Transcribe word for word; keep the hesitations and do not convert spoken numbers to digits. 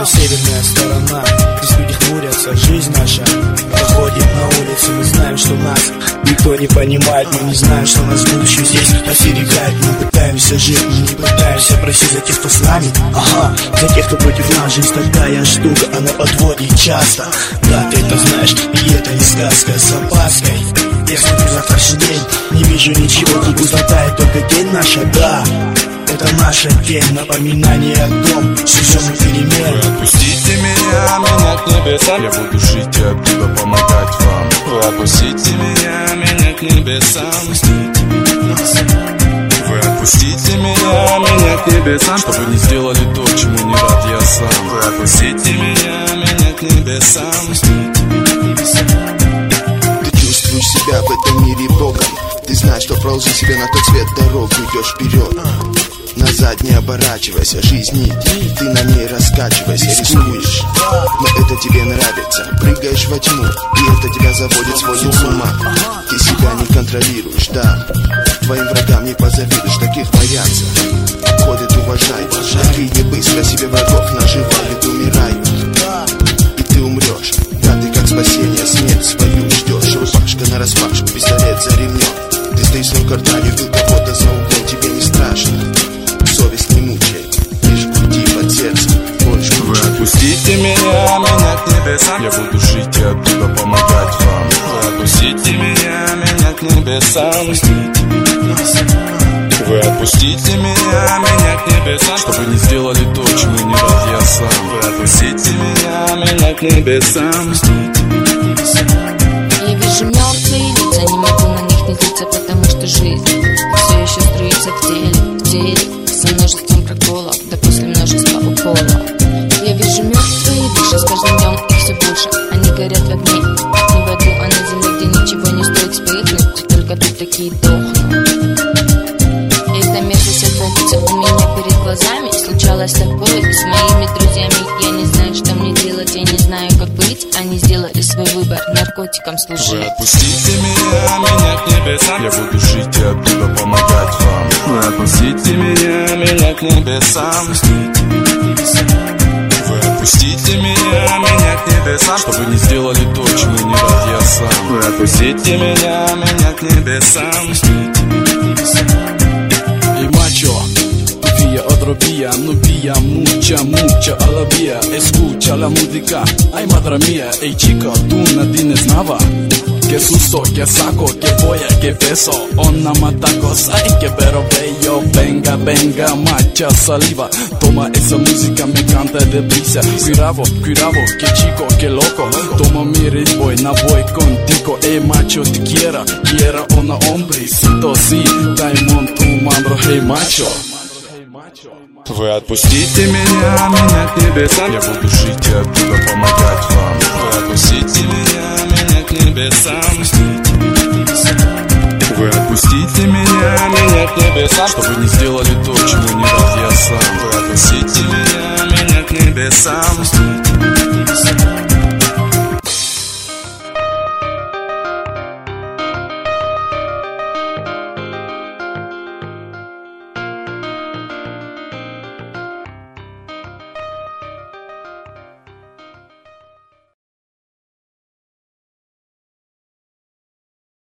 это северная сторона. Здесь люди хмурятся, жизнь наша проходит на улице. Мы знаем, что нас никто не понимает. Мы не знаем, что нас будущее здесь остерегает. Мы пытаемся жить, мы не пытаемся просить за тех, кто с нами. Ага, за тех, кто против нас. Жизнь такая штука, она подводит часто. Да, ты это знаешь, и это не сказка. С опаской я смотрю завтрашний день, не вижу ничего, как узнатает только тень наша, да. Это наша тень, напоминание о том, что все мы перемены. Вы отпустите меня, меня к небесам. Я буду жить и оттуда помогать вам. Вы отпустите меня, меня к небесам. Вы отпустите меня, меня к небесам, чтобы не сделали то, чему не рад я сам. Вы отпустите меня, меня к небесам. Ты чувствуешь себя в этом мире Богом. Ты знаешь, что проложи себе на тот свет дорогу, идешь вперед. Назад не оборачивайся, жизни ты на ней раскачивайся, рискуешь, но это тебе нравится. Прыгаешь во тьму, и это тебя заводит, сводит с ума. Ты себя не контролируешь, да. Твоим врагам не позавидуешь, таких боятся. Ходят, уважай, такие не быстро себе врагов наживают, умирают. И ты умрешь, да, ты как спасение, смерть свою ждешь. Рубашка нараспашку, пистолет за ремнем. Ты стоишь в своем квартале, убил кого-то за углом, тебе не страшно. Совесть не мучает, лишь груди под сердцем. Вы отпустите меня, меня к небесам. Я буду жить и оттуда помогать вам. Вы отпустите меня, меня к небесам. Вы отпустите меня, меня к небесам, чтобы не сделали то, чему не рад я сам. Вы отпустите меня, меня к небесам. Я вижу мертвые лица, не могу на них не злиться, потому что жизнь все еще струится в теле, в теле, со множеством проколов, да после множества уколов. Я вижу мертвые души, с каждым днем их все больше. Они горят в огне, не в аду, а на земле, где ничего не стоит вспыхнуть, только тут такие дохнут. И эта мерзость отводится у меня перед глазами. Случалось такое и с моими друзьями. Я не знаю, что мне делать, я не знаю, как быть. Они сделали свой выбор, наркотикам служить. Вы отпустите меня, меня к небесам. Я буду жить и оттуда помогать вам. Вы отпустите меня, меня к небесам. Вы отпустите меня, меня к небесам, чтобы не сделали то, чему не rad я сам. Вы отпустите меня, меня к небесам. Ey macho, tu via otro via, no via mucha, mucha a la via. Escucha la música, ay madre mía. Ey chica, tú nadie ne znava. Qué susto, qué saco, qué boya, qué peso. Ona mata cosa, ay que pero bello. Venga, venga, macha saliva. Toma esa música, me canta deprisa. Cuidado, cuidado, qué chico, qué loco. Toma mi ritmo, na voy contigo. Ey macho, te quiera, quiera una hombrecito, sí. Diamond, tu mambro, hey macho. Вы отпустите меня, меня к небесам. Я буду жить и оттуда помогать вам. Вы отпустите меня, меня к небесам. Вы отпустите меня, меня к небесам, чтобы не сделали то, чему не рад я сам. Вы отпустите меня, меня к небесам.